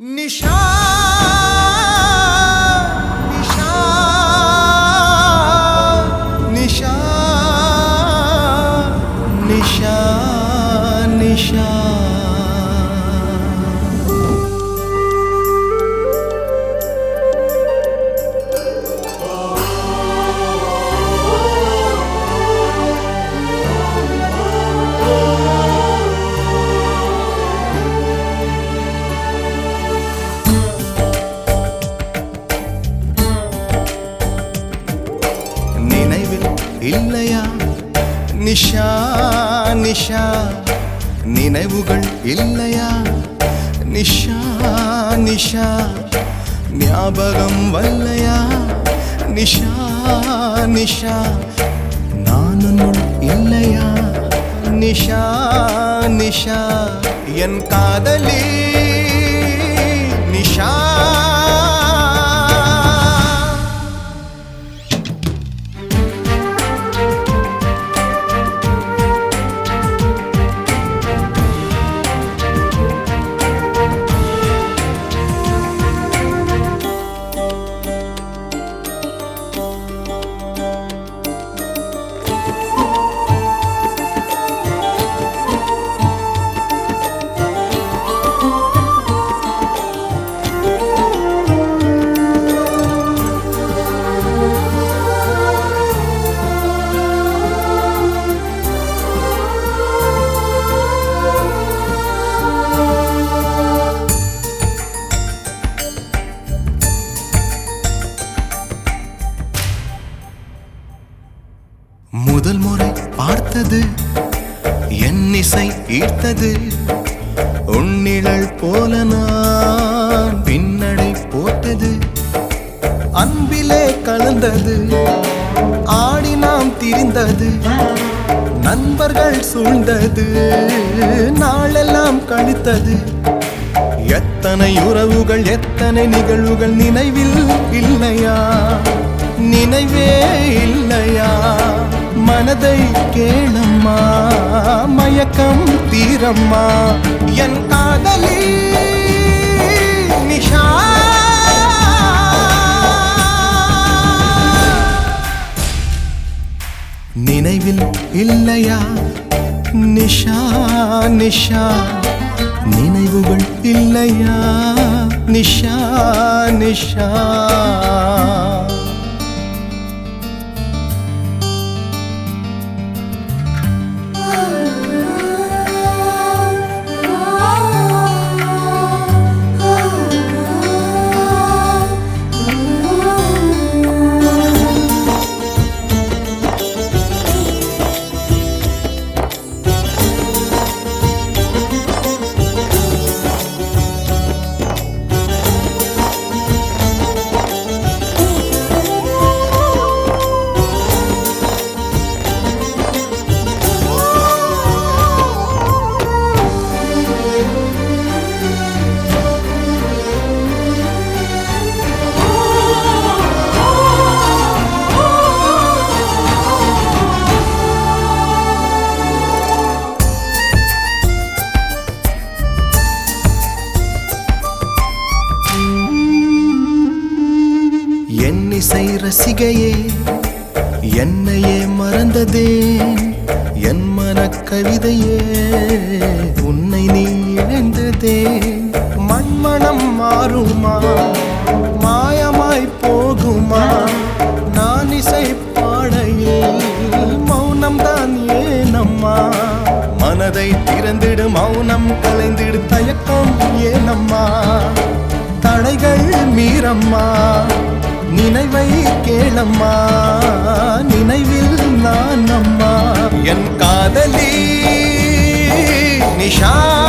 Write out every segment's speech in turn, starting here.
निशा निशा निशा निशा निशा இல்லையா நிஷா நிஷா நினைவுகள் இல்லையா நிஷா நிஷா ஞாபகம் வல்லையா நிஷா நிஷா நானும் இல்லையா நிஷா நிஷா என் காதலி நிஷா முதல் முறை பார்த்தது என் இசை ஈர்த்தது உன்னிழல் போல நான் பின்னடை போட்டது அன்பிலே கலந்தது ஆடி நாம் திரிந்தது நண்பர்கள் சூழ்ந்தது நாளெல்லாம் கழித்தது எத்தனை உறவுகள் எத்தனை நிகழ்வுகள் நினைவில் இல்லையா நினைவே இல்லையா மனதை கேளம்மா மயக்கம் தீரம்மா என் காதலி நிஷா நினைவில் இல்லையா நிஷா நிஷா நினைவுகள் இல்லையா நிஷா நிஷா என் இசை ரசிகையே என்னையே மறந்ததேன் என் மன கவிதையே உன்னை நீ இழந்ததே மண்மணம் மாறுமா மாயமாய் போகுமா நான் இசை பாடையில் மௌனம்தான் ஏனம்மா மனதை திறந்திடு மௌனம் கலைந்திடு தயக்கம் ஏனம்மா தடைகள் மீறம்மா நினைவை கேளம்மா நினைவில் நான் அம்மா என் காதலி நிஷா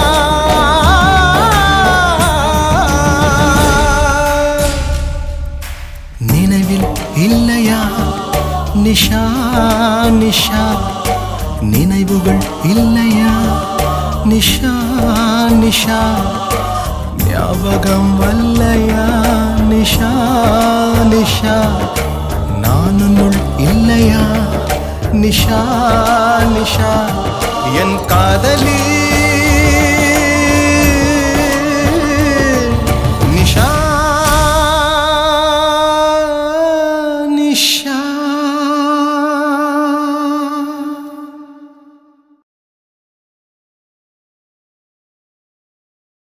நினைவில் இல்லையா நிஷா நிஷா நினைவுகள் இல்லையா நிஷா நிஷா ஞாபகம் வல்லையா நிஷா நிஷா நானும் இல்லையா நிஷா நிஷா என் காதலி